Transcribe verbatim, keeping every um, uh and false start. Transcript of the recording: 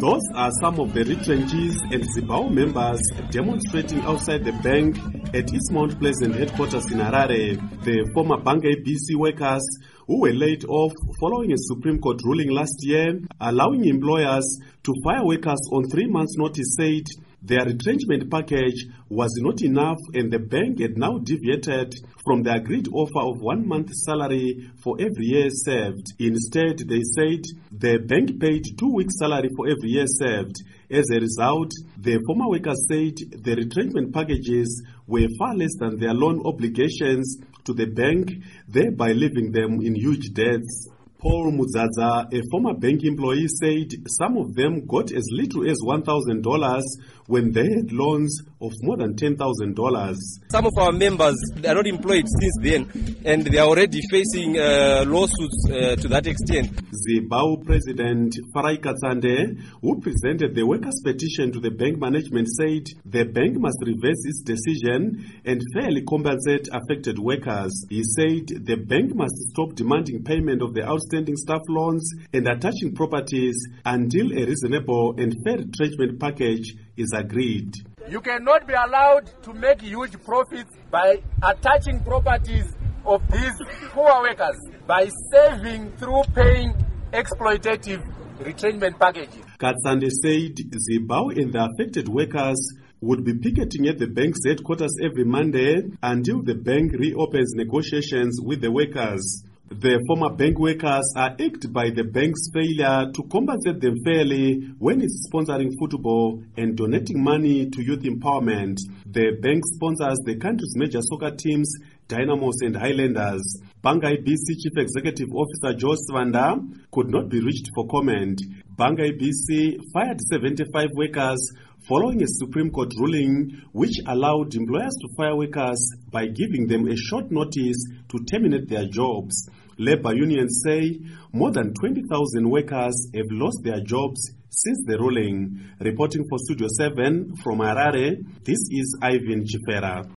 Those are some of the retrenchees and Zimbabwe members demonstrating outside the bank at its Mount Pleasant headquarters in Harare. The former Bangay B C workers who were laid off following a Supreme Court ruling last year allowing employers to fire workers on three months' notice said their retrenchment package was not enough and the bank had now deviated from the agreed offer of one month's salary for every year served. Instead, they said the bank paid two weeks' salary for every year served. As a result, the former workers said the retrenchment packages were far less than their loan obligations to the bank, thereby leaving them in huge debts. Paul Mudzaza, a former bank employee, said some of them got as little as one thousand dollars when they had loans of more than ten thousand dollars. Some of our members are not employed since then, and they are already facing uh, lawsuits uh, to that extent. Zimbabwe President Farai Katsande, who presented the workers' petition to the bank management, said the bank must reverse its decision and fairly compensate affected workers. He said the bank must stop demanding payment of the outstanding staff loans and attaching properties until a reasonable and fair retrenchment package is agreed. You cannot be allowed to make huge profits by attaching properties of these poor workers by saving through paying exploitative retrenchment packages. Katsande said Zimbabwe and the affected workers would be picketing at the bank's headquarters every Monday until the bank reopens negotiations with the workers. The former bank workers are irked by the bank's failure to compensate them fairly when it's sponsoring football and donating money to youth empowerment. The bank sponsors the country's major soccer teams, Dynamos and Highlanders. Bangay B C Chief Executive Officer George Svanda could not be reached for comment. Bangay B C fired seventy-five workers following a Supreme Court ruling which allowed employers to fire workers by giving them a short notice to terminate their jobs. Labour unions say more than twenty thousand workers have lost their jobs since the ruling. Reporting for Studio seven from Harare, this is Ivan Chifera.